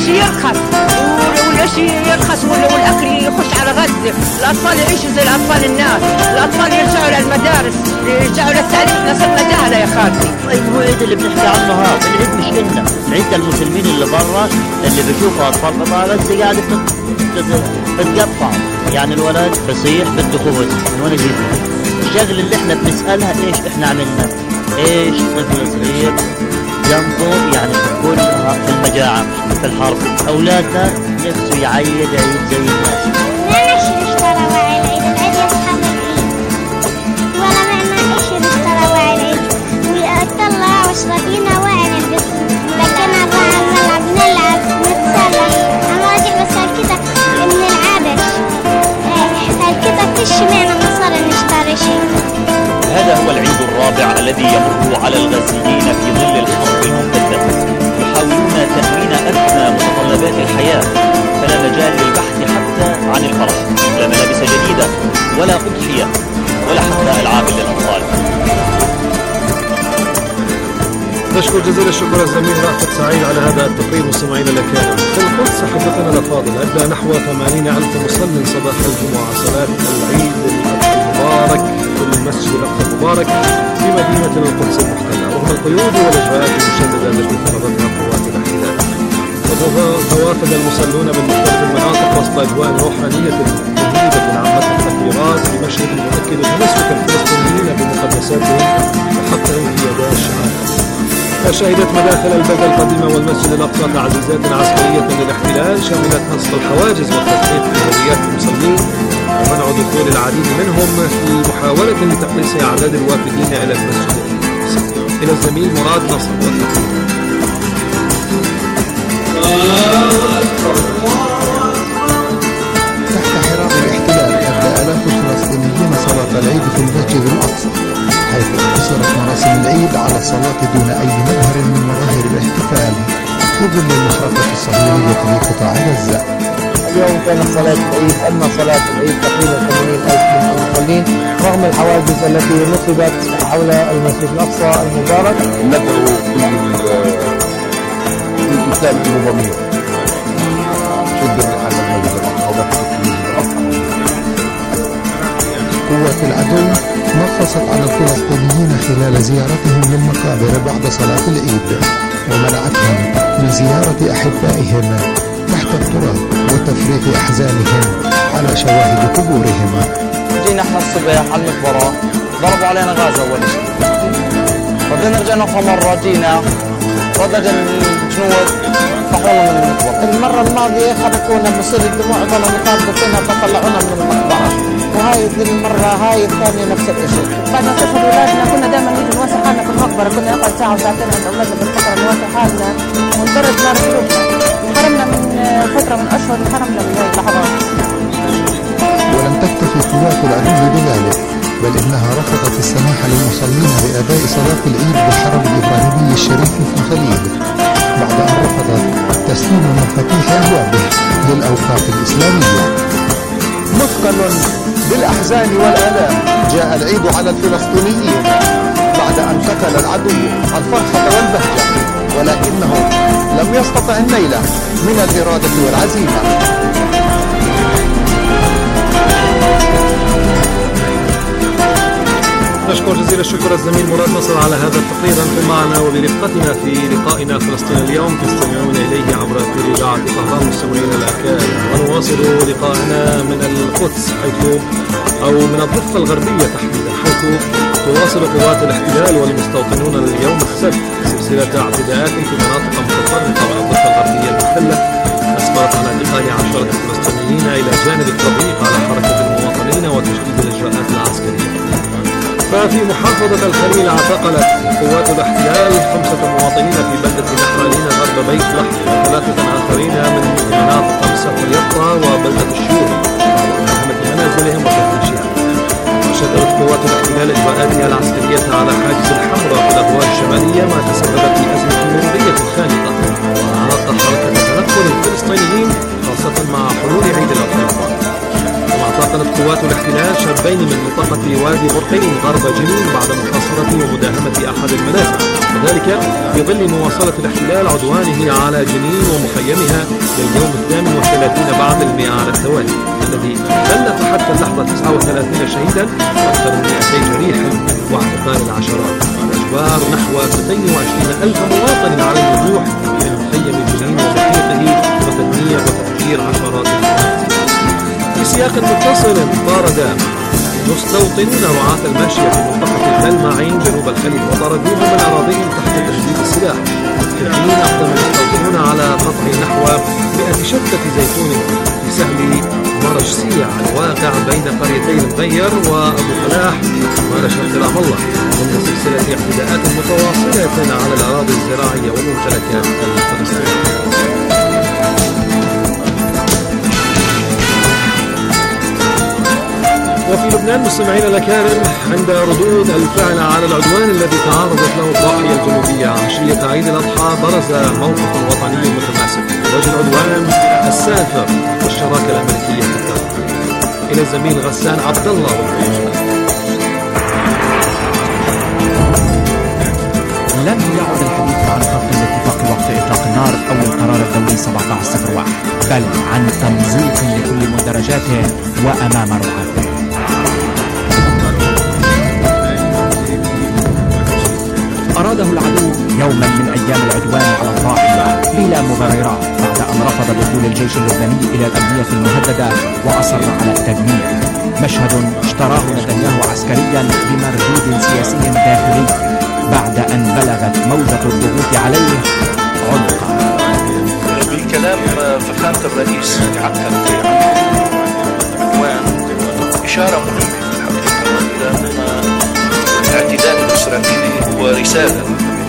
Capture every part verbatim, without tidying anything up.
والشيء يرخص والشيء يرخص والاكل يخش على غزه، الاطفال يعيشوا زي الاطفال الناس، الاطفال يرجعوا للمدارس، يرجعوا للتعليم. احنا صرنا جهله يا خالتي. العيد هو العيد اللي بنحكي عنه، هذا العيد مش إلنا، العيد المسلمين اللي برا اللي بيشوفوا اطفال قطاع غزه قاعده تتقطع، يعني الولد بصيح بده خبز من وين يجيب؟ الشغل اللي احنا بنسالها ايش احنا عملنا؟ ايش طفل صغير جنبه يعني تكون في المجاعه في الحرب، اولادنا نفسه يعيد عيد زي الناس. ما نشتري اشترى وعي العيد، العيد يصحى العيد ولا معنا ايش نشترى وعي العيد، ويطلع واشربينا وعي نلبس، لكن الراعي نلعب نلعب نتسلى، انا راجع بس كده بنلعبش، كده فيش معنا مصاري نشتري شيء. هذا هو العيد الرابع الذي يمر على الغزيين في ظل الحرب الممتدة، يحاولون تأمين أدنى متطلبات الحياة، فلا مجال للبحث حتى عن الفرح، لا ملابس جديدة ولا أضحية ولا حتى ألعاب للأطفال. نشكر جزيل الشكر الزميل رأفت سعيد على هذا التقرير مستمعينا الكرام. في القدس أحبتنا الأفاضل، أدى نحو ثمانين ألف مصل صباح الجمعة صلاة العيد المبارك في المسجد الأقصى المبارك في مدينة القدس المحتلة، رغم القيود والإجراءات المشددة التي فرضتها قوات الاحتلال. وتوافد المصلون بمختلف المناطق وسط أجواء روحانية مهيبة عامة التكبيرات بمشهد يؤكد تمسك الفلسطينيين بمقدساتهم وحقهم في يداء الشعائر. فشهدت مداخل البلدة القديمة والمسجد الأقصى تعزيزات عسكرية للاحتلال شملت نصب الحواجز وتثبيت حريات المصلين ومنع دخول العديد منهم في محاولة لتقليص أعداد الوافدين إلى المسجد. إلى الزميل مراد نصر والتقرير. تحت حراب الاحتلال أدى آلاف الفلسطينيين صلاة العيد في المسجد الأقصى، حيث اقتصرت مراسم العيد على الصلاة دون أي مظهر من مظاهر الاحتفال في ظل المخاطر الصهيونية لقطاع غزة. اليوم كانت صلاة العيد، أما صلاة العيد تقريبا ثمانين ألف من المصلين رغم الحواجز التي نصبت حول المسجد الأقصى المبارك. ندعو كل الإسلام النظامية شد الرحال المسجد الأقصى وبحث المسجد الأقصى. قوات العدو نقصت على الفلسطينيين خلال زيارتهم للمقابر بعد صلاة العيد، ومنعتهم من زيارة أحبائهم تحت التراب وتفريغ أحزانهم على شواهد قبورهم. جينا احنا الصباح على المقبرة ضربوا علينا غاز أول شيء، بعدين رجعنا أخرى مرة جينا ردد الجنود طحونا من المقبرة. المرة الماضية خبطونا بصير الدموع ظلوا نقابل فينا بطلعونا من المقبرة، وهاي المرة هاي الثانية نفس الشيء. بعد ما سافر ولادنا كنا دائما نيجي نواسي حالنا في المقبرة، كنا نقعد ساعة وساعتين عند أولادنا في المقبرة نواسي حالنا ونضطرد نار قلوبنا. انحرمنا من فترة من أشهر، انحرمنا من هاي اللحظات. ولم تكتفي قوات العدو بذلك، بل إنها رفضت السماح للمصلين بأداء صلاة العيد بالحرم الإبراهيمي الشريف في الخليل، بعد أن رفضت تسليم مفاتيح أبوابه للأوقاف الإسلامية. مثقل بالأحزان والآلام جاء العيد على الفلسطينيين بعد أن قتل العدو الفرحة والبهجة، ولكنه لم يستطع النيل من الإرادة والعزيمة. نشكر جزيل الشكر الزميل مراد نصر على هذا التقرير. انتم معنا وبرفقتنا في لقائنا فلسطين اليوم، تستمعون اليه عبر اثير اذاعه طهران مستمعينا الاكارم، ونواصل لقائنا من القدس حيث او من الضفه الغربيه تحديدا، حيث تواصل قوات الاحتلال والمستوطنون اليوم السبت سلسله اعتداءات في مناطق متفرقه من الضفه الغربيه المحتله اسفرت عن انتقال عشره فلسطينيين الى جانب التضييق على حركه المواطنين وتشديد الاجراءات العسكريه. ففي محافظة الخليل اعتقلت قوات الاحتلال خمسة مواطنين في بلدة نحرالين غرب بيت لحم، وثلاثة آخرين من مناطق سفر يطا وبلدة الشوري على مهمة منازلهم وتفتيشها. وشددت قوات الاحتلال إجراءاتها العسكرية على حاجز الحمراء في الأبواب الشمالية، ما تسببت في أزمة مرورية خانقة وأعاق حركة تنقل الفلسطينيين خاصة مع حلول عيد الأضحى. ومع اعتقلت قوات الاحتلال شابين من منطقة وادي برقين غرب جنين بعد محاصرة ومداهمة أحد المنازل، وذلك في ظل مواصلة الاحتلال عدوانه على جنين ومخيمها لليوم الثامن والثلاثين بعد المئة على التوالي، الذي كلف حتى اللحظة تسعة وثلاثين شهيدا وأكثر من مئتين جريحا واعتقال العشرات، وإجبار نحو مئتين وعشرين ألف مواطن على النزوح من مخيم جنين ومحيطه وتدمير وتفجير عشرات المنازل. في سياق متصل طارد مستوطنون رعاة الماشية في منطقة المعين جنوب الخليل وطردوهم من أراضيهم تحت تهديد السلاح، في حين أقدم المستوطنون على قطع نحو مئة شتة زيتون في سهل مرجسية الواقع بين قريتي المغير وأبو فلاح ومال شرق رام الله، ضمن سلسلة اعتداءات متواصلة على الأراضي الزراعية والممتلكات الفلسطينية. وفي لبنان مستمعين الأكارم، عند ردود الفعل على العدوان الذي تعرضت له الضاحية الجنوبية عشية عيد الأضحى، برز موقف وطني متماسك وجه العدوان السافر والشراكة الأمريكية في الدولة. إلى الزميل غسان عبد الله. لم يعد الحديث عن خط الاتفاق وقت إطلاق النار أو القرار الدولي سبعة عشر صفر واحد، بل عن تمزيق لكل مندرجاته وأمام رعاته. أراده العدو يوما من أيام العدوان على الضاحية بلا مبررات بعد أن رفض دخول الجيش اللبناني إلى الأبنية المهددة وأصر على التدمير، مشهد اشتراه نتنياهو عسكريا بمردود سياسي داخلي بعد أن بلغت موجة الضغوط عليه عنقا. بالكلام فخامة الرئيس عقد في العدوان إشارة مهمة إلى أن الاعتداء الإسرائيلي هو رسالة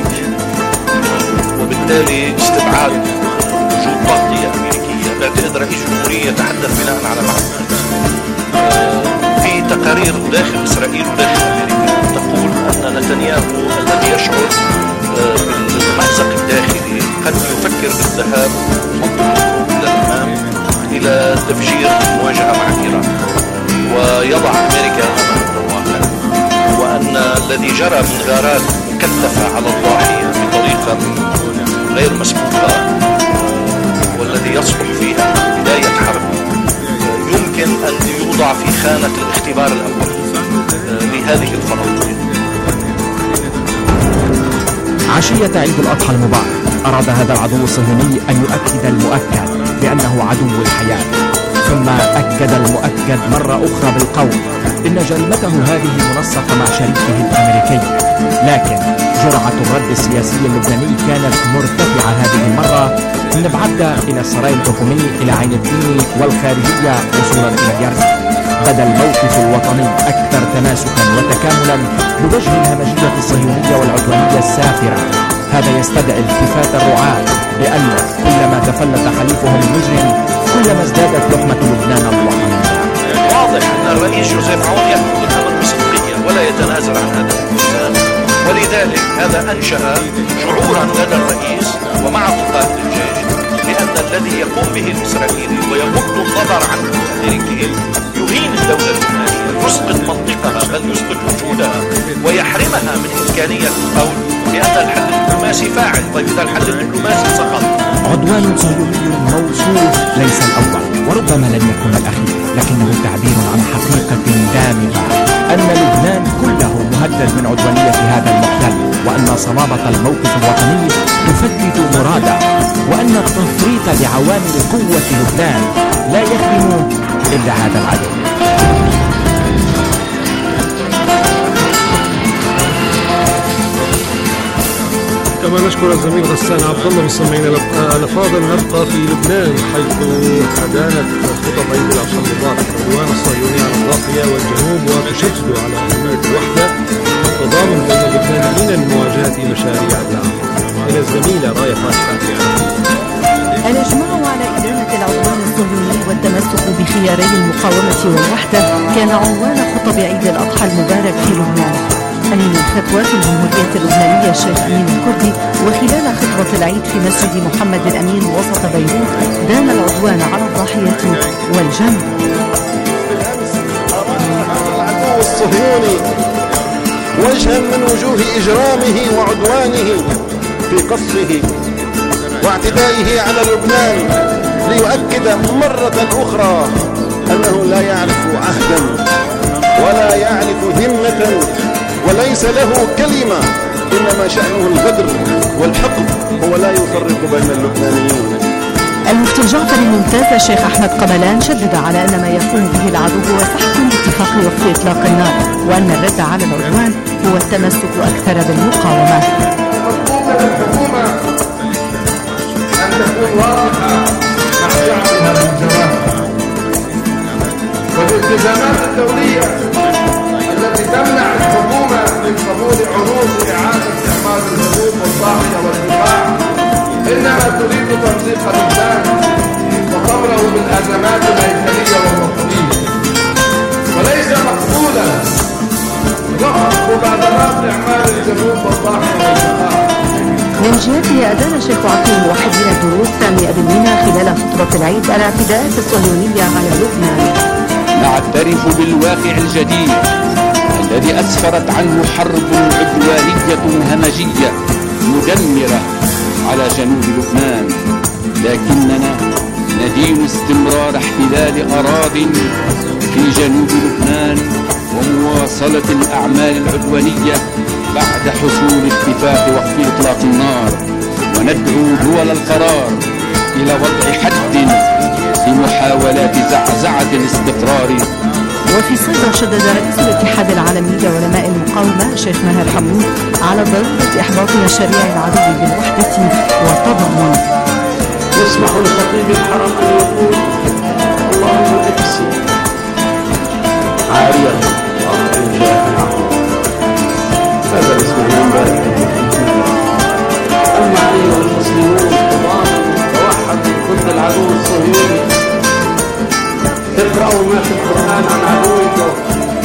وبالتالي استبعاد وجود تغطية أمريكية. بعتقد رئيس الجمهورية يتحدث بناء على معلومات في تقارير داخل إسرائيل وداخل أمريكا تقول أن نتنياهو الذي يشعر بالمأزق الداخلي قد يفكر بالذهاب إلى الأمام إلى تفجير المواجهة مع إيران ويضع أمريكا أمام الواقع، وأن الذي جرى من غارات مكلفة على الضاحية بطريقة غير مسبوقة والذي يصبح فيها بداية حرب يمكن أن يوضع في خانة الاختبار الأول لهذه الفرضية. عشية عيد الأضحى المبارك أراد هذا العدو الصهيوني أن يؤكد المؤكد بأنه عدو الحياة، ثم أكد المؤكد مرة أخرى بالقول إن جريمته هذه منسقة مع شريكه الأمريكي، لكن جرعة الرد السياسي اللبناني كانت مرتفعة هذه المرة من بعدة إلى السراي الحكومي إلى عين الدين والخارجية وصولا إلى اليرزة، بدا الموقف الوطني أكثر تماسكا وتكاملا بوجه الهمجية الصهيونية والعدوانية السافرة. هذا يستدعي التفات الرعاة بأن كلما تفلت حليفهم المجرم كلما ازدادت لقمة لبنان الوطنية. واضح أن الرئيس جوزيف عون يأخذ الأمر بصدقية ولا يتنازل عن هذا الاتجاه، ولذلك هذا أنشأ شعورا لدى الرئيس ومع قادة الجيش بأن الذي يقوم به الإسرائيلي ويغض النظر عنه الأمريكي يهين الدولة اللبنانية، يسقط منطقها بل يسقط وجودها ويحرمها من إمكانية القول بأن الحل الدبلوماسي فاعل. طيب إذا الحل الدبلوماسي سقط. عدوان صهيوني موصوف ليس الأول وربما لن يكون الأخير، لكنه تعبير عن حقيقة دامغة أن لبنان كله مهدد من عدوانية هذا المحتل، وأن صلابة الموقف الوطني تفتت مراده، وأن التفريط لعوامل قوة لبنان لا يخدم إلا هذا العدو. كما نشكر الزميل غسان عبد الله. مستمعينا الافاضل، نبقى في لبنان حيث أدانت خطط عيد الأضحى المبارك العدوان الصهيوني على الضاحية والجنوب وتشدد على أهمية الوحدة والتضامن بين اللبنانيين لمواجهة مشاريع الدعم. إلى الزميلة راية فاتحة. الإجماع على إدانة العدوان الصهيوني والتمسك بخياري المقاومة والوحدة كان عنوان خطب عيد الأضحى المبارك في لبنان. أمين الفتوى في الجمهورية اللبنانية الشيخ أمين الكردي وخلال خطبة العيد في مسجد محمد الأمين وسط بيروت دان العدوان على الضاحية والجنب. الصهيوني وجها من وجوه إجرامه وعدوانه في قصفه واعتدائه على لبنان ليؤكد مرة أخرى أنه لا يعرف عهدا ولا يعرف ذمة وليس له كلمة، إنما شأنه الغدر والحقد، هو لا يفرق بين اللبنانيين. المفتي الجعفري الممتاز الشيخ أحمد قملان شدد على أن ما يقوم به العدو هو سحق لاتفاق وقف إطلاق النار، وأن الرد على العدوان هو التمسك أكثر بالمقاومة. مطلوب من الحكومة أن تكون واضحة مع شعبها بالجواب والالتزامات الدولية التي تمنع الحكومة من قبول عروض إعادة استعمار الحدود والضاحية والدفاع، إنما تريد تمزيق الإنسان وقبره بالأزمات الهيكلية والوطنية، وليس مقبولا وقف مبادرات إعمار الجنوب والضاحية والدفاع. من جهته أدان الشيخ عقيل موحدين الدروس سامي أبي مينا خلال خطبة العيد الاعتداءات الصهيونية على لبنان. نعترف بالواقع الجديد الذي أسفرت عنه حرب عدوانية همجية مدمرة على جنوب لبنان، لكننا ندين استمرار احتلال أراضٍ في جنوب لبنان ومواصلة الأعمال العدوانية بعد حصول اتفاق وقف إطلاق النار، وندعو دول القرار إلى وضع حد لمحاولات زعزعة الاستقرار. وفي صيدا شدد رئيس الاتحاد العالمي لعلماء المقاومة الشيخ ماهر حمود على ضرورة إحباط مشاريع العدو بالوحدة والتضامن. يسمح لخطيب الحرم أن يقول اللهم اكسي عارية وأطعم جاهنا، هذا اسم المبارك. أما أيها المسلمون تضامنوا توحدوا ضد العدو الصهيوني، اقرأوا ما في القرآن عن عدوكم،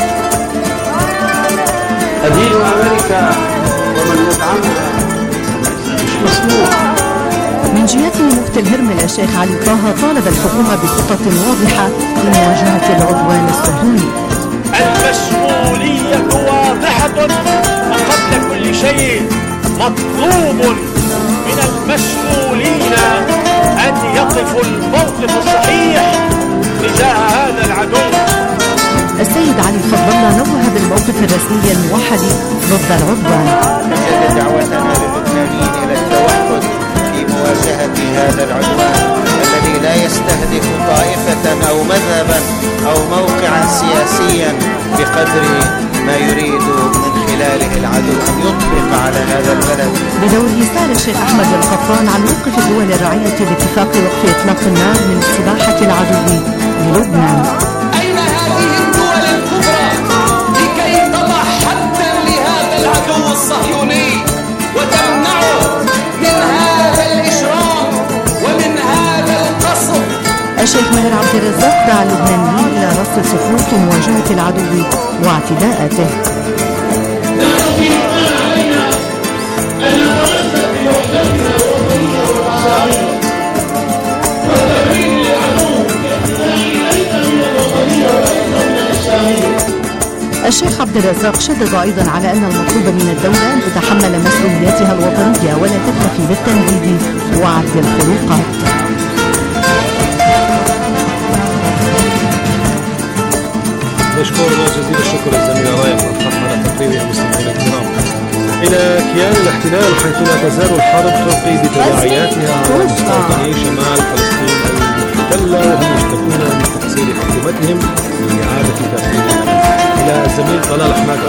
أدينوا أمريكا ومن يدعمها مش مسموح. من جهته مفتي الهرمل الشيخ علي طه طالب الحكومة بخطط واضحة لمواجهة العدوان الصهيوني. المسؤولية واضحة، وقبل كل شيء مطلوب من المسؤولين أن يقفوا الموقف الصحيح تجاه هذا العدو. السيد علي فضل الله نوه بالموقف الرسمي الموحد ضد العدوان. نجد دعوتنا للبنانيين إلى التوحد في مواجهة هذا العدوان الذي لا يستهدف طائفة أو مذهبا أو موقعا سياسيا بقدر ما يريد من خلاله العدو أن يطبق على هذا البلد. بدوره سأل الشيخ أحمد القطان عن موقف الدول الراعية باتفاق وقف إطلاق النار من استباحة العدو للبنان. أين هذه الدول الكبرى لكي تضع حدا لهذا العدو الصهيوني وتمنعه من هذا الإجرام ومن هذا القصف؟ الشيخ ماهر عبد الرزاق دعا اللبنانيين إلى رصد صفوف مواجهة العدو واعتداءاته. نحن في الآن علينا أن نتمسك بوحدتنا الوطنية والعربية وتمرين العدو باعتداء ليس من الوطنية وليس من الإسلامية. الشيخ عبد الرزاق شدد أيضا على أن المطلوب من الدولة أن تتحمل مسؤولياتها الوطنية ولا تكتفي بالتنديد وعرض الخروقات. نشكر جزيل الشكر الزميلة راية والخط على تقرير المستمعين الكرام. إلى كيان الاحتلال حيث لا تزال الحرب تلقي بتداعياتها على مستوطني شمال فلسطين المحتلة وهم يشتكون من تقصير حكومتهم لإعادة تأهيل الأمن. إلى الزميل طلال أحمد.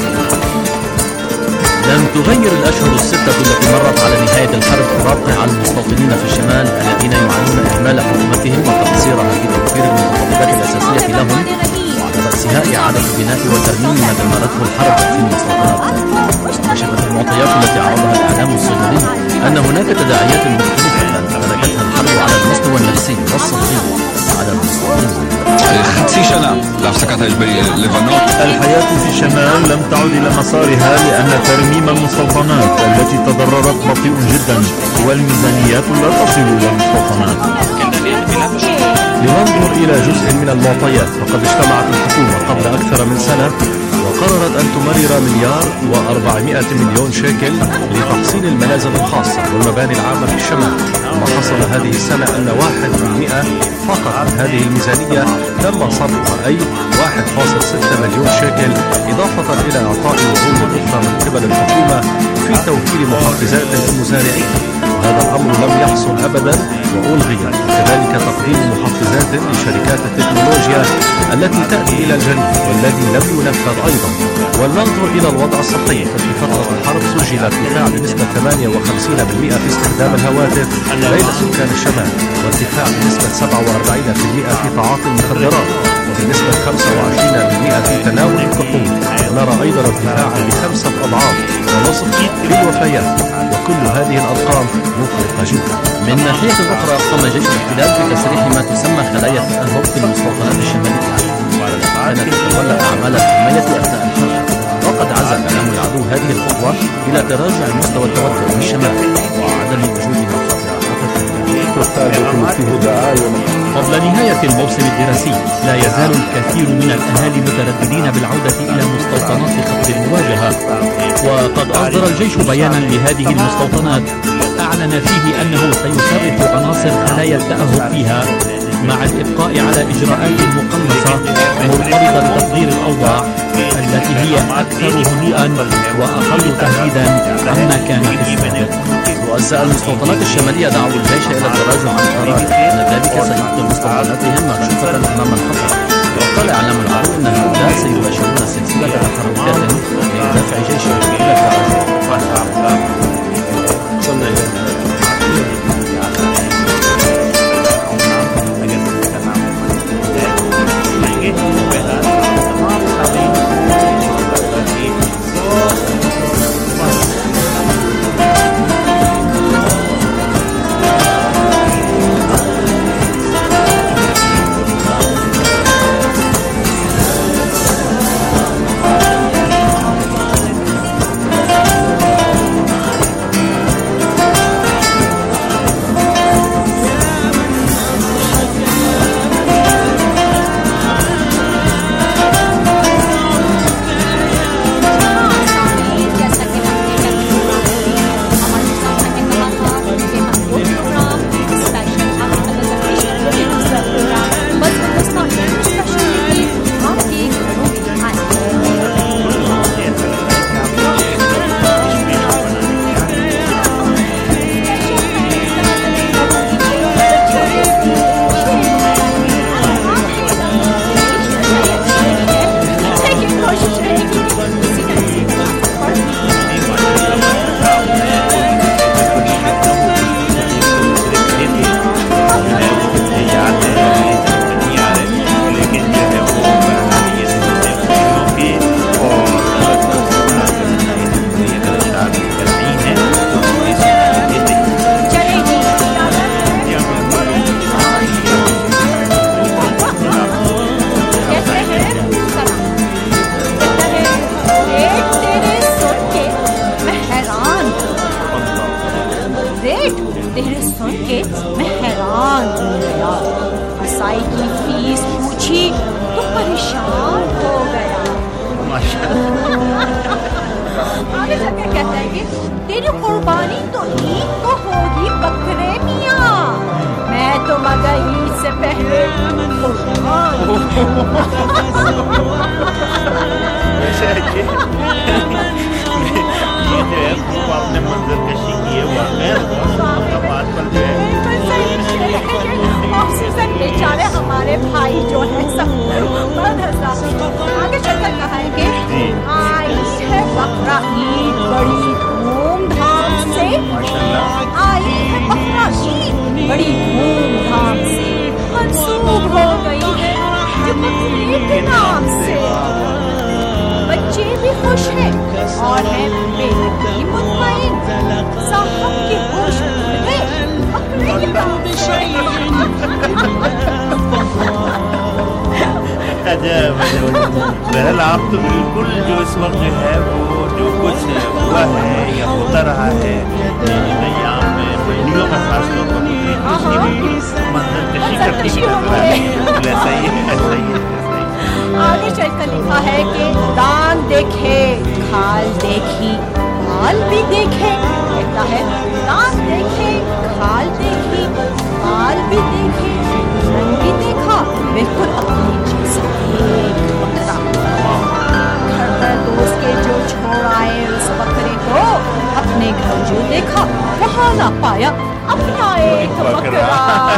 لم تغير الأشهر الستة التي مرت على نهاية الحرب الواقع على المستوطنين في الشمال الذين يعانون إهمال حكومتهم وتقصيرها في توفير المتطلبات الأساسية لهم، وعلى رأسها إعادة البناء وترميم ما دمرته الحرب في المستوطنات. كشفت المعطيات التي عرضها الإعلام الصهيوني أن هناك تداعيات مختلفة تركتها الحرب على المستوى النفسي والصحي على المستوطنين. خمسين سنة لابسكت لبنان. الحياة في الشمال لم تعد إلى مسارها لأن ترميم المستوطنات التي تضررت بطيء جدا والميزانيات لا تصل إلى المستوطنات. لننظر إلى جزء من المعطيات. فقد اجتمعت الحكومة قبل أكثر من سنة وقررت أن تمرر مليار وأربعمائة مليون شيكل لتحصين المنازل الخاصة والمباني العامة في الشمال. ما حصل هذه السنة أن واحد بالمئة فقط من هذه الميزانية تم صرفها، أي واحد فاصلة ستة مليون شيكل، إضافة إلى إعطاء وعود أخرى من قبل الحكومة في توفير محفزات للمزارعين، وهذا الأمر لم يحصل أبدا وألغي. كذلك تقديم محفزات لشركات التكنولوجيا التي تأتي إلى الجنوب والذي لم ينفذ أيضا. ولننظر إلى الوضع الصحي، ففي فترة الحرب سجل ارتفاع بنسبة ثمانية وخمسين بالمئة في استخدام الهواتف بين سكان الشمال، وارتفاع بنسبة سبعة وأربعين بالمئة في تعاطي المخدرات، وبنسبة خمسة وعشرين بالمئة في تناول الكحول. ونرى أيضا ارتفاعا بخمسة أضعاف ونصف في الوفيات، وكل هذه الأرقام مفرطة جدا. من ناحية أخرى قام جيش الاحتلال بتسريح ما تسمى خلايا التأهب في المستوطنات الشمالية، كانت تتولى أعمال الحماية أثناء الحرب، وقد عزل إعلام العدو هذه الخطوة إلى تراجع مستوى التوتر في الشمال وعدم وجود قبل نهاية الموسم الدراسي لا يزال الكثير من الأهالي مترددين بالعودة إلى مستوطنات خط المواجهة، وقد أصدر الجيش بيانا لهذه المستوطنات أعلن فيه أنه سيصرف عناصر خلايا التأهب فيها مع الإبقاء على إجراءات مقنصة مرتبطة بتقدير الأوضاع التي هي أكثر هدوءا وأقل تهديدا عما كان في السابق. رؤساء المستوطنات الشمالية دعوا الجيش إلى التراجع عن قرار أن ذلك سيبقي مستوطناتهم مكشوفة أمام الخطر. وقال إعلام العدو أن هؤلاء سيباشرون سلسلة تحركات لدفع جيش إلى التراجع. तेरी कुर्बानी तो ईद को होगी बकरे मियाँ, मैं तो मगर ईद से पहले कुर्बान। ये जो है वो आपने मंजर कशी की है वाकई बात पर जो है ऑक्सीजन बेचारे हमारे भाई जो है सब आगे चलकर कहेंगे आई है बकरा ईद बड़ी धूमधाम से, आई है बकरा ईद बड़ी धूमधाम से मंसूब हो गई है बकरीद के नाम से। बच्चे भी खुश हैं और हैं बेहद मुतमईन, साहब की खुश है बकरे के नाम से। बहरहाल आप तो बिल्कुल जो इस वक्त जो है वो जो कुछ हुआ है या होता रहा है नैयाम में मंडियों का खास तौर पर बिल्कुल मंजर कशी करती है, ऐसा ही है ऐसा ही है। आगे चलकर लिखा है कि दान खाल देखी खाल भी देखे, कहता है दांत देखे खाल देखी खाल भी देखे, रंग भी देखा बिल्कुल अपनी जैसा एक बकरा। घर पर दोस्त के जो छोड़ आए उस बकरे को, अपने घर जो देखा वहाँ ना पाया अपना एक बकरा।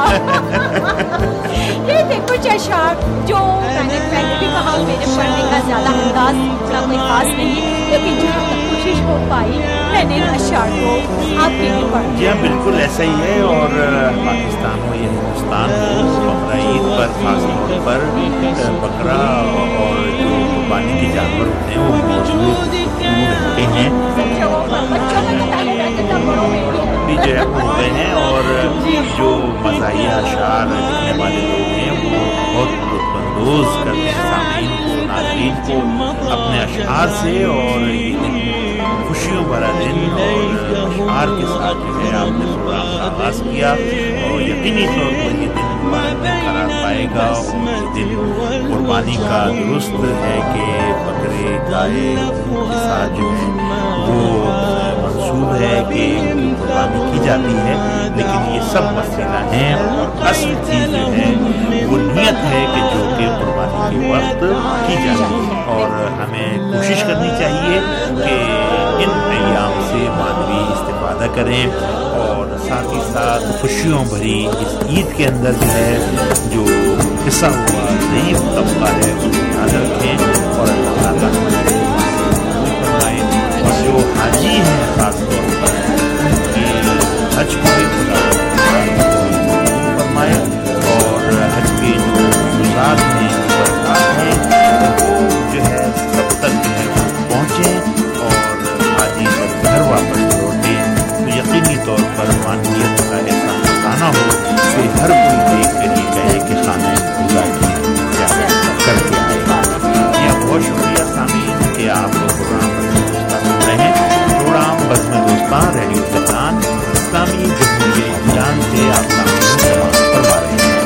ये थे कुछ अशार जो मैंने पहले भी कहा मेरे पढ़ने का ज्यादा अंदाज इतना कोई खास नहीं, लेकिन जहाँ तक कोशिश हो पाई मैंने इन अशार को आपके लिए पढ़ जी हाँ, बिल्कुल ऐसा ही है। और पाकिस्तान हो या हिंदुस्तान हो, बकरा ईद पर खास तौर पर बकरा और जो कुर्बानी के जानवर होते हैं वो मौजूद रहते हैं, भी जो है होते हैं। और जो मज़ाहिया अशार लिखने वाले लोग हैं वो बहुत लुत्फ़अंदोज़ करते हैं सामीन को, नाज़रीन को अपने अशार से। और ये दिन खुशियों भरा दिन और अशार के साथ जो है आपने प्रोग्राम का आगाज़ किया, और यकीनी तौर पर ये दिन करार पाएगा। और ये दिन कुर्बानी का दुरुस्त है कि बकरे गाय के साथ जो है वो मंसूब है कि उनकी कुर्बानी की जाती है, लेकिन ये सब वसीला हैं। असल चीज़ जो है वो नियत है कि जो कि कुर्बानी के वक्त की जाती है। और हमें कोशिश करनी चाहिए कि इन अय्याम से मानवी इस्तिफादा करें, और साथ ही साथ खुशियों भरी इस ईद के अंदर जो है जो हिस्सा हुआ ज़ईफ़ तबका है उसको याद रखें और अल्लाह ताला फरमाए। और जो हाजी हैं खास तौर पर उनकी हज को भी खुदा फरमाए, और हज के जो गुज़ार हैं बरकत हैं वो जो है तब तक जो है वो पहुँचें, और हाजी जब घर वापस लौटें तो यकीनी तौर पर मानवीयत का ऐसा खजाना हो कि हर कोई देख कर ये कहे कि खाना खुदा की करके आएगा। यह बहुत शुक्रिया सामीन कि आप प्रोग्राम सुन रहे हैं। प्रोग्राम बज़्म दोस्तान रेडियो तेहरान इस्लामी जमहूरियत ईरान से आप सामीन फरमा रहे हैं।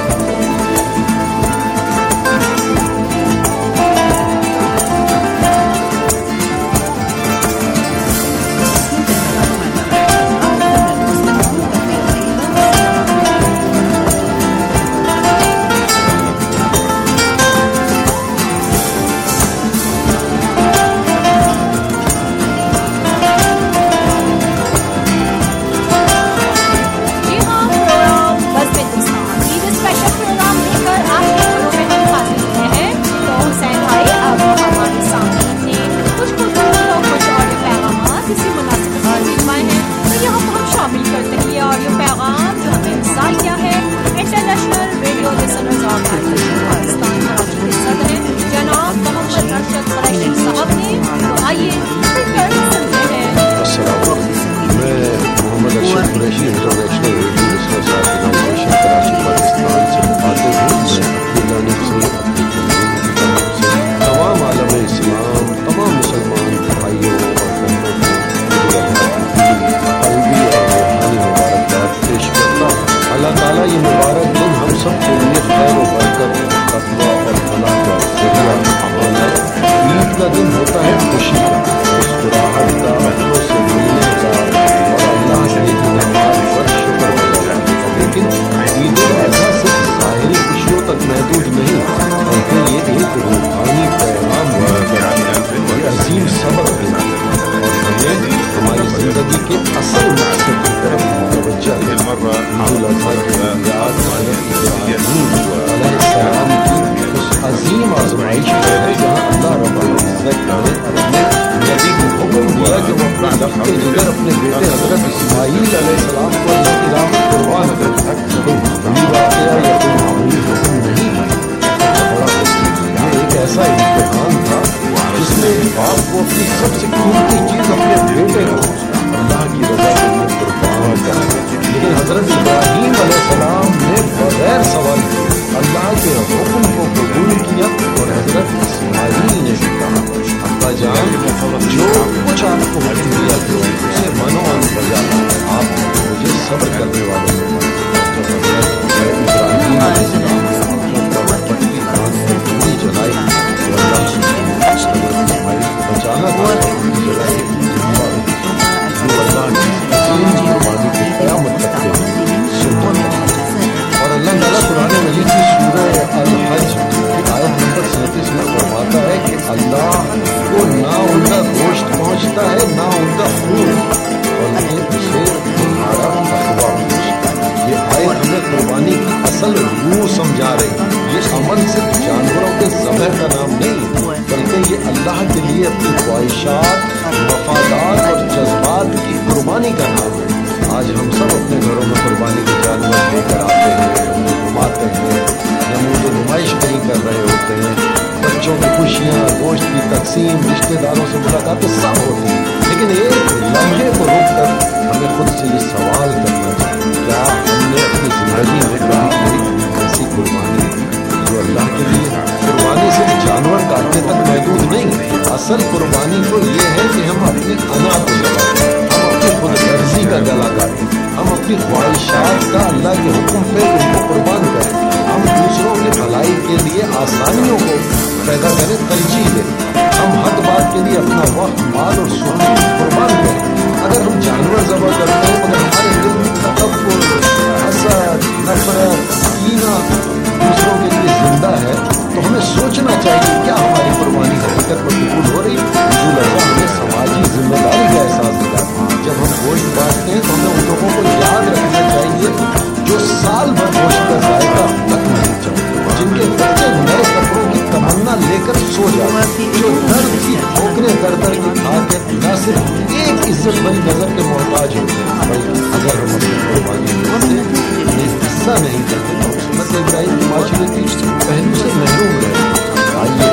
समझा रही ये अमल सिर्फ जानवरों के ज़बह का नाम नहीं, बल्कि ये अल्लाह के लिए अपनी ख्वाहिशात, मफादात और जज्बात की कुर्बानी का नाम है। आज हम सब अपने घरों में कुर्बानी के जानवर लेकर आते हैं, उन्हें घुमाते हैं, नमूद नुमाइश कहीं कर रहे होते हैं। बच्चों की खुशियाँ, गोश्त की तकसीम, रिश्तेदारों से मुलाकातें सब होती हैं, लेकिन एक लम्हे को रोक कर हमें खुद से ये सवाल करना चाहिए, क्या हमने अपनी ज़िंदगी में कभी कोई ऐसी कुर्बानी जो अल्लाह के लिए? कुर्बानी सिर्फ जानवर काटने तक महदूद नहीं, असल कुर्बानी तो ये है कि हम अपनी अना को जलाएं, हम अपनी खुद गर्जी का गला काटें, हम अपनी ख्वाहिशात का अल्लाह के हुक्म पे उनको कुर्बान करें, हम दूसरों की भलाई के लिए आसानियों को पैदा करें, तरजीह दें, हम हक बात के लिए अपना वक्त, माल और सुकून कुर्बान करें। अगर हम जानवर ज़बह करते हैं मगर हमारे दिल में तकब्बुर, हसद, नफरत, कीना दूसरों के लिए जिंदा है, तो हमें सोचना चाहिए क्या हमारी कुर्बानी हकीकत में कबूल हो रही है। हमें समाजी जिम्मेदारी का एहसास दिलाता है। जब हम गोश्त बांटते हैं तो हमें उन लोगों को याद रखना चाहिए जो साल भर गोश्त का जायका तक नहीं चाहते, जिनके बच्चे नए कपड़ों की तमन्ना लेकर सो जाते, जो दर्द की ठोकरें कर कर के खा के न सिर्फ एक इज्जत भरी नजर के मोहताज होते हैं, बल्कि अगर हम अपनी कुर्बानी से हिस्सा नहीं देते तो उम्मत इब्राहिम माशरे की पहलू से महरूम रहे। आइए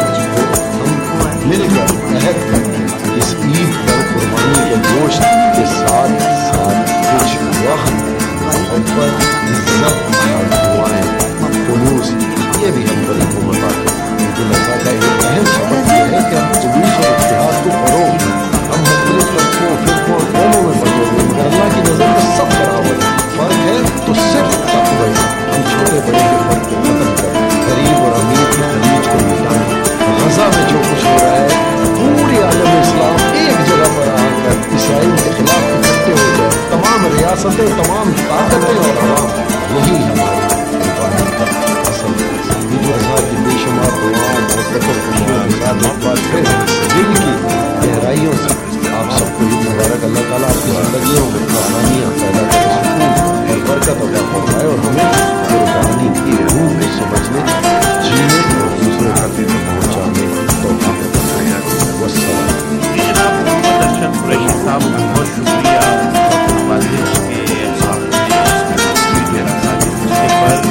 हम मिलकर अहद करें इस ईद पर कुर्बानी के गोश्त के साथ साथ कुछ वक्त, मोहब्बत, इज्जत और दुआएं, खुलूस, ये भी हम बड़े को बताते हैं। उर्दू लफ्ज़ का एक अहम सबक यह है कि हम खुलूस और इत्तेहाद को फरोग दें। हम मुख्तलिफ तबकों, फिरकों और कौमों में बटे हुए मगर अल्लाह की नज़र में सब बराबर है। फर्क है तो सिर्फ तक़वा से हम छोटे बड़े के फर्क को खत्म करें, गरीब और अमीर की खलीज को मिटाएं। गज़ा में जो कुछ हो रहा है पूरी आलम इस्लाम एक जगह पर आकर इसराइल के खिलाफ इकट्ठे हो जाए, तमाम रियासतें, तमाम ताकतें और अवाम, यही हमारी कुर्बानी का असल है। ईद उल अज़हा की बेशुमार दुआओं, मोहब्बत और खुशियों के साथ एक बार फिर दिल की गहराइयों से आप सबको ईद मुबारक। अल्लाह ताला आपकी ज़िंदगियों में आसानियाँ पैदा करे, सुकून और बरकत अता फरमाए और हमें कुर्बानी की रूह को समझने, जीने और दूसरे तक पहुँचाने तौफीक अता फरमाए। वस्सलाम। जनाब मोहम्मद अरशद कुरैशी साहब का बहुत शुक्रिया वाजिश के आपने वीडियो रखा जिसके पर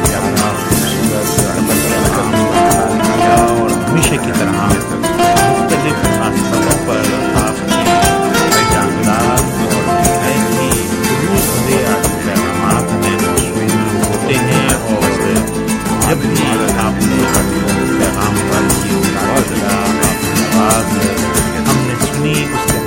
किया और हमेशा की तरह मुख्तलिफ मुनासिबतों पर आपने जानदार और बहुत ही दुरूद पैगाम में मौजूद होते हैं और जब भी आपने पैगाम पर की आवाज़ हमने सुनी उसके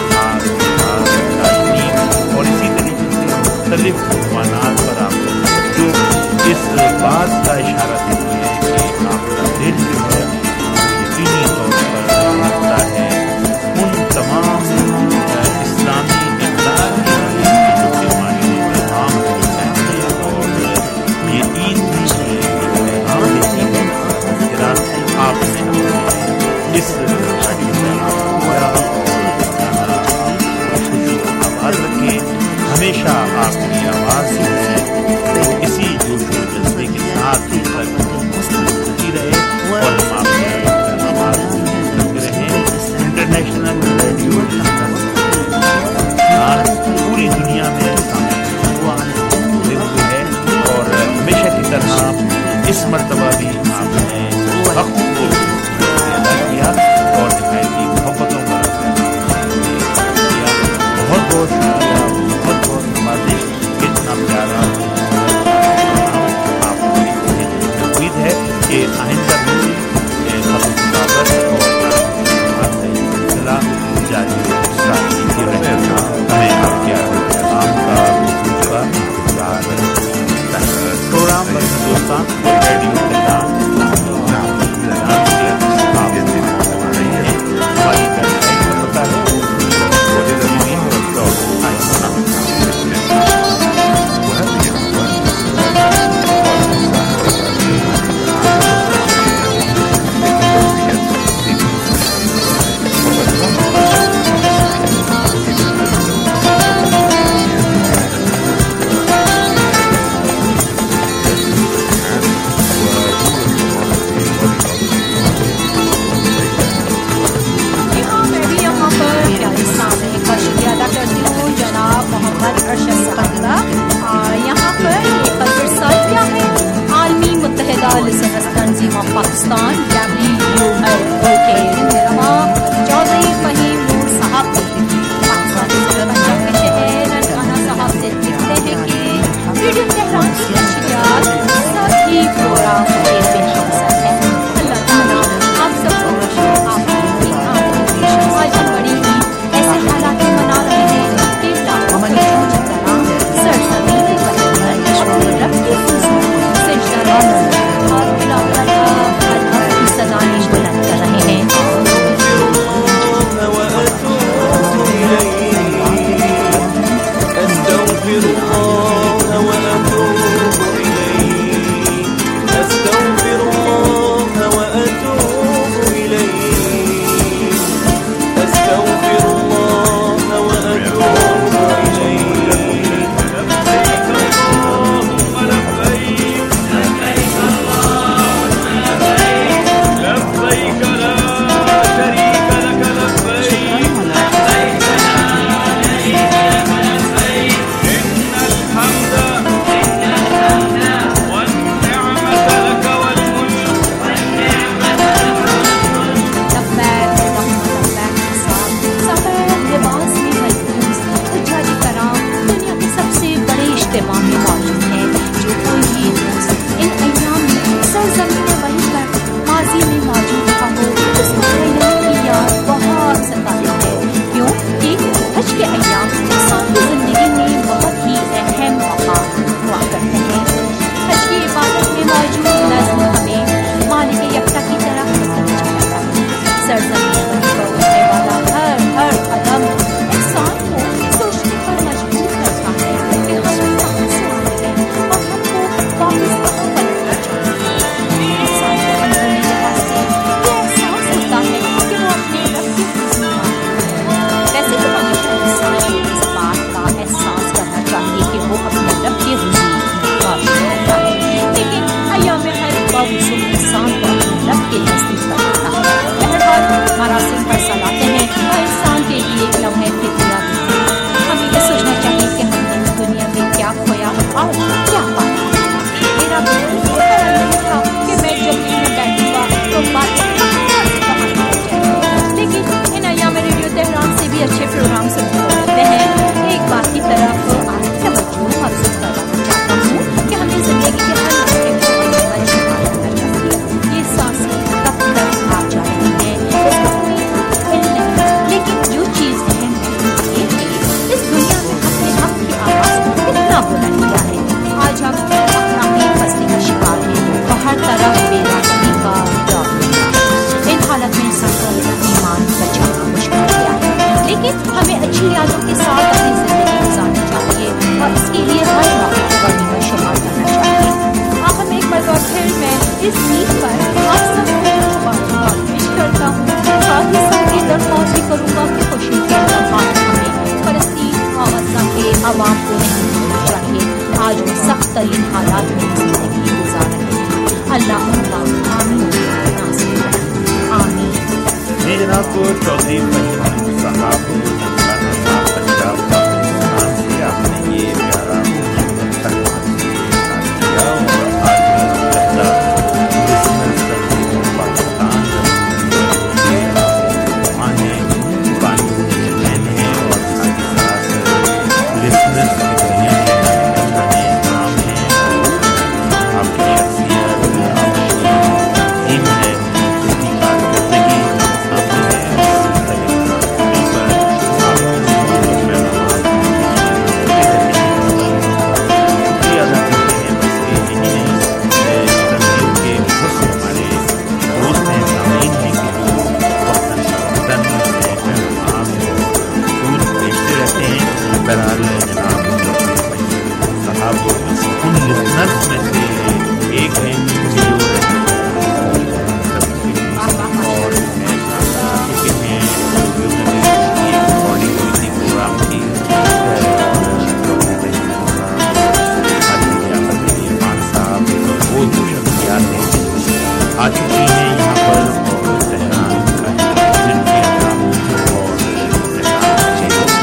अंदर और इसी तरीके से मुख्तलिफ मौज़ूआत पर आपने जो इस बात का इशारा देती है कि आपका दिल जो है यकीनी तौर पर लगता है उन तमाम इस्लामी इक़दार के जो कि माशरे में आम होते हैं और ये ईद भी पैगाम देती है। आपने इस आवाज़ रखे, हमेशा आपकी आवाज़ जो है तो इसी जोश और जज्बे के साथ होती रहे और हम आपके आवाज़ करते रहें। इंटरनेशनल रेडियो पूरी दुनिया में हुए हुए है और हमेशा की तरह इस मरतबा भी आपने वक्त को अदा किया और निहायती मोहब्बतों का किया। बहुत बहुत शुक्रिया, बहुत बहुत नवाजिश, कितना प्यारा داستان डब्ल्यू ओ के रवा चौधरी फहीम नूर साहब पाकिस्तान के पंजाब के शहर ननकाना साहब से लिखते हैं कि रेडियो तेहरान की नशियात सभी प्रोग्राम के बेहद है। अल्लाह ताला आप सबको आपकी आज हम बड़ी ही ऐसे हालात में मना रहे हैं कि हमारी तरह सरसरी रब की सिजदा और तिलावत की सदाएं बुलंद कर रहे हैं।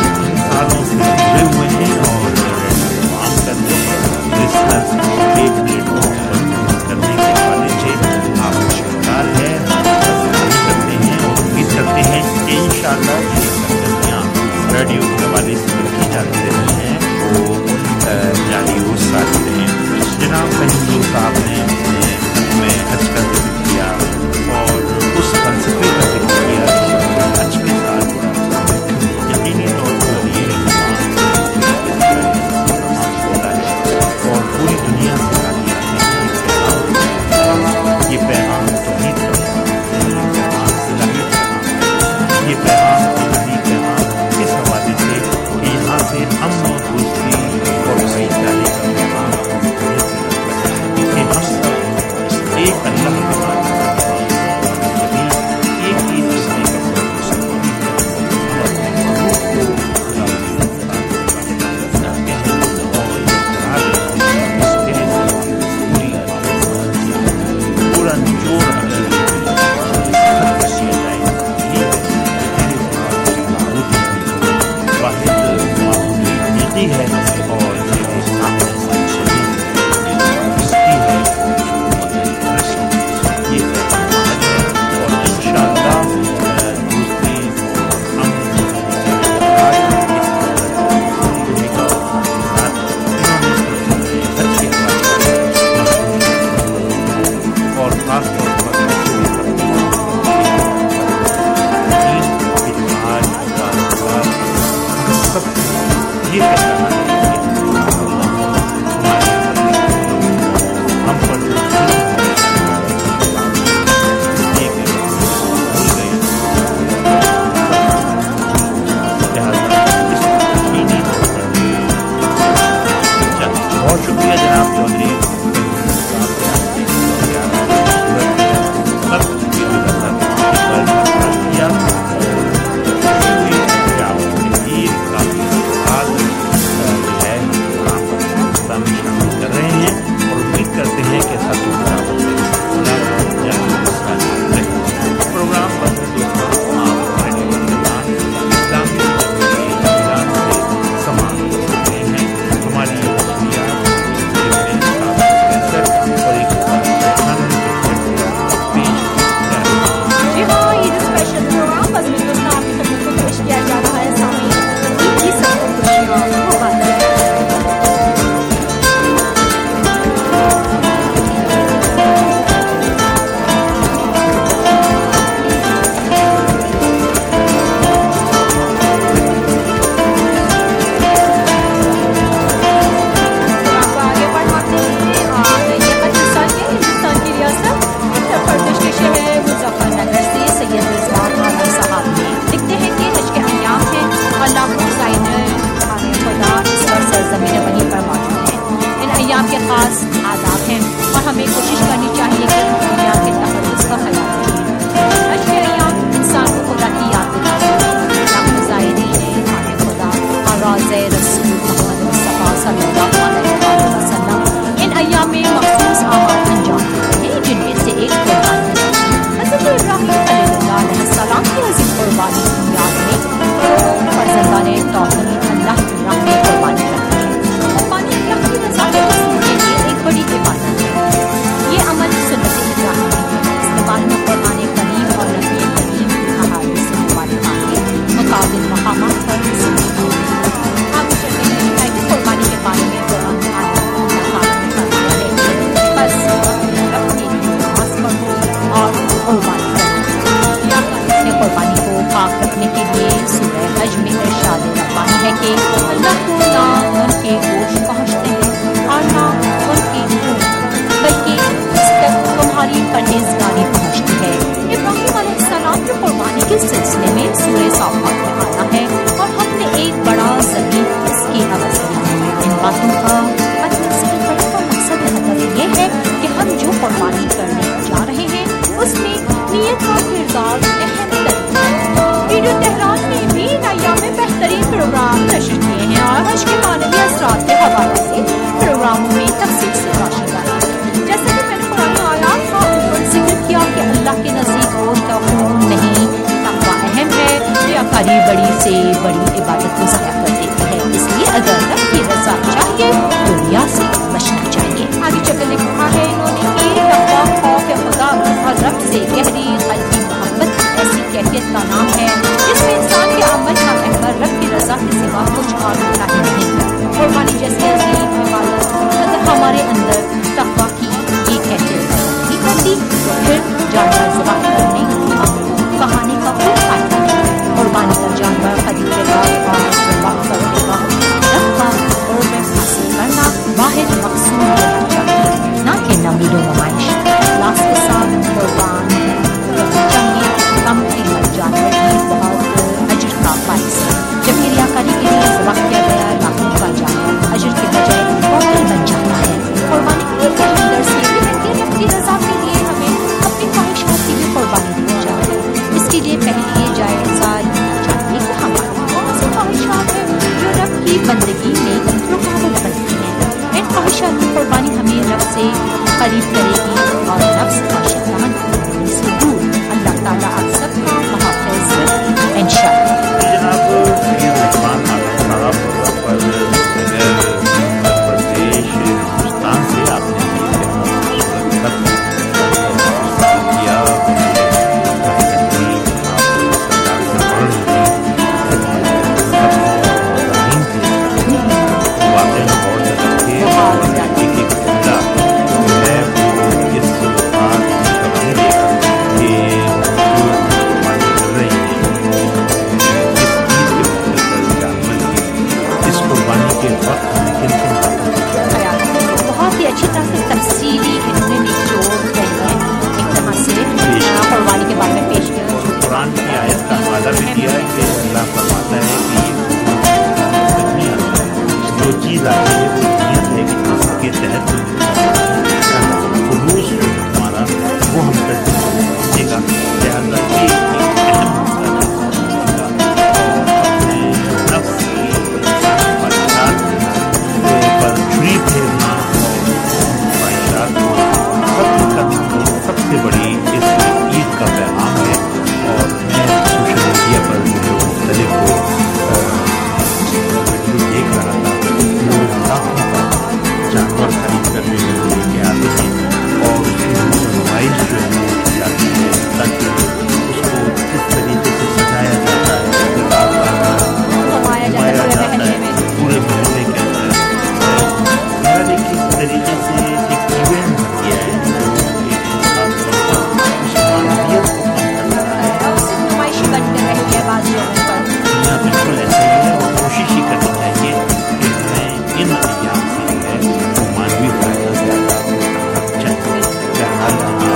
Christmas, کی وہ ساتھی رہے. جناب حضور صاحب نے میں حج کا ذکر کیا اور اس فلسفے کا ذکر کیا کہ حج کے ساتھ یقینی طور پر یہ ہوتا ہے اور پوری دنیا سے آگے آتے ہیں. یہ پیغام توحید کا پیغام، یہ پیغام صلاحیت کا، یہ پیغام الہی پیغام اس حوالے سے کہ یہاں سے امن و دوستی اور بھائی چارے کا پیغام کہ ہم سب ایک اللہ کے بات ایک ہی رستے کا پورا نچوڑ ہے اور پروگرام نشر کیا ہمارے اندر تقویٰ کی یہ کیفیت نہیں کر دی تو پھر جانور ذبح کرنے کی کہانی کا کوئی فائدہ نہیں. قربانی کا جانور خرید کے بعد اور ذبح کرنے کا رکھنا اور میں حاصل کرنا واحد مقصود ہونا چاہیے، نہ کہ نمید و نمائش. اخلاص کے ساتھ قربان چنگے کم قیمت جانور بھی بہت اجر کا باعث ہے، جبکہ ریاکاری کے لیے ذبح کیا گیا لاکھوں کا جانور اجر کے بجائے باطل بن جاتا ہے. قربانی کے اندر سے رب کی رضا کے لیے ہمیں اپنی خواہشات کی بھی قربانی دینی چاہیے. اس کے لیے پہلے یہ جائزہ لینا چاہیے کہ ہماری کون سی خواہشات ہیں جو رب کی بندگی میں رکاوٹ بنتی ہیں. ان خواہشات کی قربانی ہمیں رب سے قریب کرے گی اور نفس کا شیطان سے دور. اللہ تعالیٰ آپ سب کا محافظ انشاءاللہ. جناب سید رحمان صاحب پر اتر پردیش ہندوستان سے آپ نے کیا بہت ہی اچھی طرح سے تفصیلی انہوں نے نچوڑ کر ایک طرح سے قربانی کے بارے میں پیش کیا. قرآن کی آیت کا حوالہ بھی دیا ہے کہ اللہ فرماتا ہے کہ دنیا جو چیز آتی ہے وہ نیت ہے کہ اس کے تحت خلوص جو ہمارا وہ ہم کرتے ہیں گا. لہٰذا یہ ایک اہم مسئلہ ہے. نفس کی خواہشات پر چھری پھیرنا خواہشات کو ختم کرنا سب سے بڑی اس عید کا پیغام ہے. اور میں سوشل میڈیا پر جو مختلف ویڈیو دیکھ رہا تھا، لوگ لاکھوں کا جانور خرید کرنے میں لے کے آتے ہیں اور اس کی نمائش جو ہے کی جاتی ہے تاکہ اس کو کس طریقے سے سجایا جاتا ہے، نمایا جاتا ہے پورے محلے کے اندر. میرا دیکھیے اس طریقے سے ایک ایونٹ بن گیا ہے ایک خاص طور پر اس معلومیت کو کم کر رہا ہے. نمائشی بنتے رہے ہیں بعض لوگوں پر. یہاں بالکل ایسا ہی ہے اور کوشش ہی کرنی چاہیے کہ ہمیں ان ایام سے جو ہے وہ مانوی فائدہ زیادہ کرنا چاہیے. بہرحال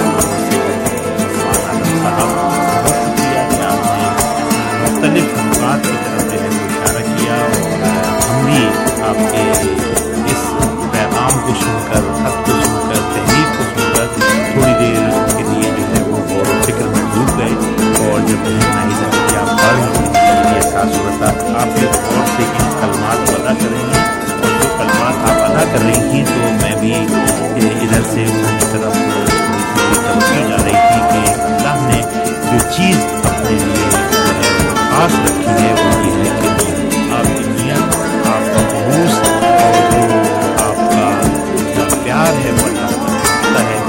صاحب بہت شکریہ کہ آپ نے مختلف بات کی طرف جو ہے وہ اشارہ کیا اور ہم بھی آپ کے اس پیغام کو سن کر، خط کو سن کر، تحریر کو سن کر تھوڑی دیر کے لیے جو ہے وہ غور و فکر میں ڈوب گئے. اور جب نائزہ کہ آپ پڑھ یہ احساس ہوتا آپ بھی غور سے ان کلمات کو ادا کریں گے اور جو کلمات آپ ادا کر رہی تھیں تو میں بھی ادھر سے ان کی طرف توجہ جا رہی تھی کہ اللہ نے جو چیز اپنے لیے خاص رکھی ہے وہ یہ ہے کہ آپ کی نیت، آپ کا خلوص اور جو آپ کا جو پیار ہے وہ اللہ کرتا ہے.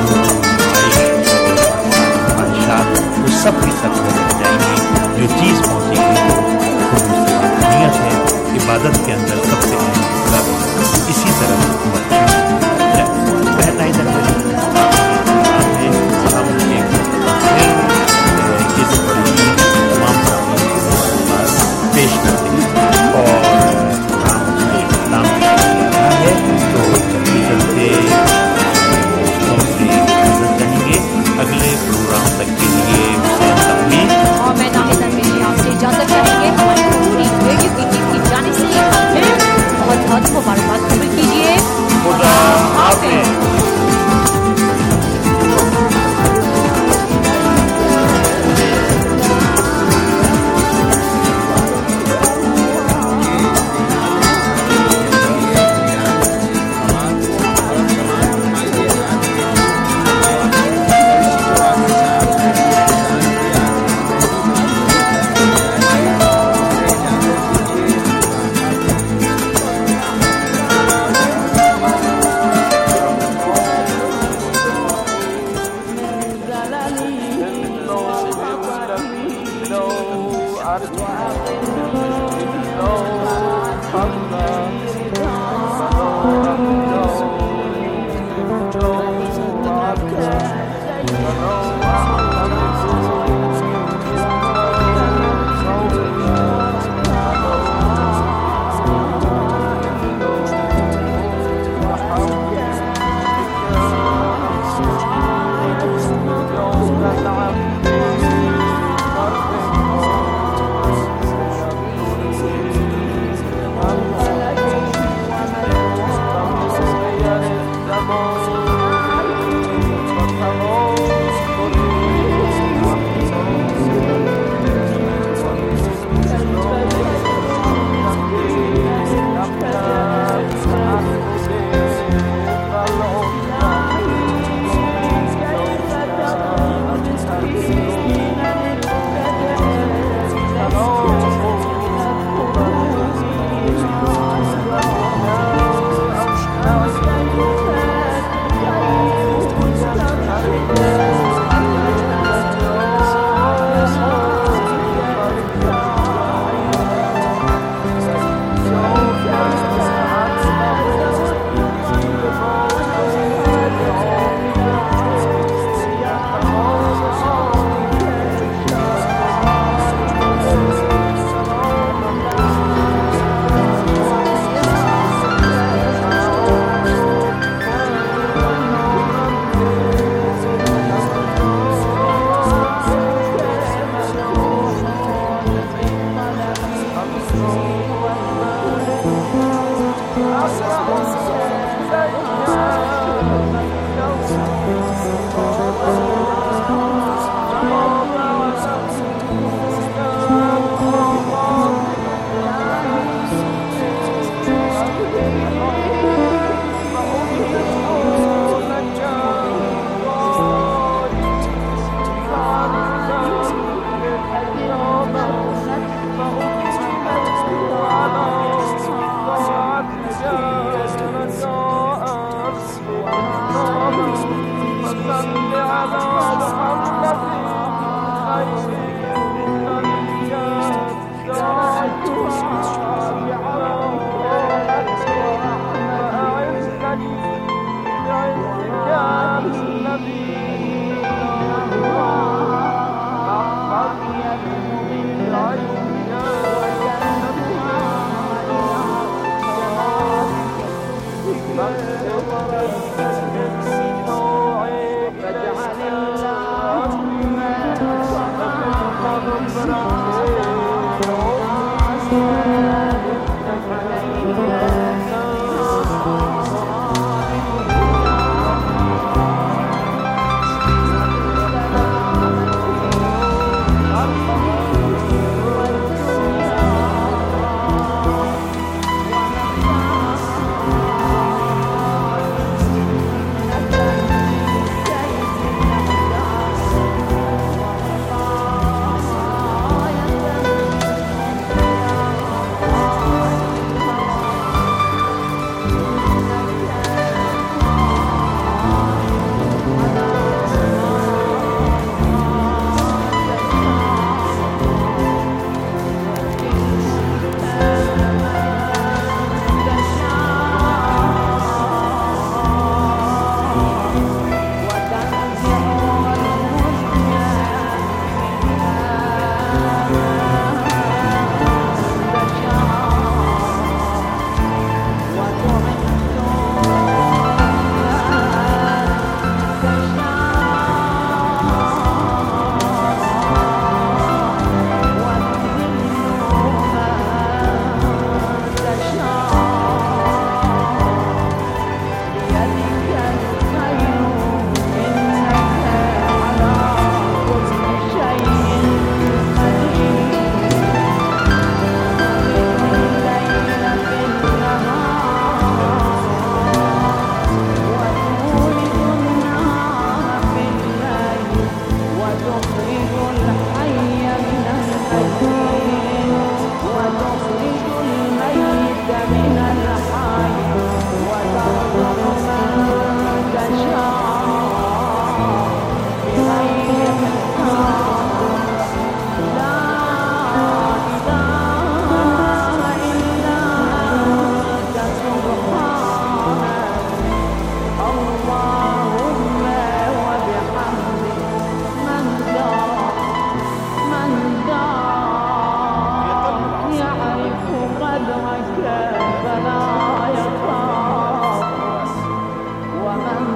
خواہشات وہ سب کی سب ہو جائیں گی. جو چیز پہنچے گی وہ خلوص نیت ہے. عبادت کے اندر سب سے اہم حصہ اسی طرح پہلا ادھر ہے. ہم ایک تمام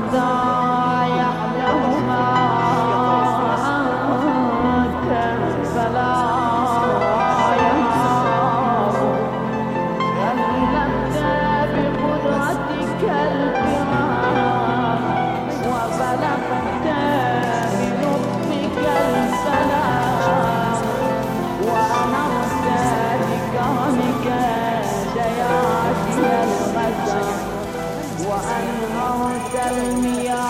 وأنهرت المياه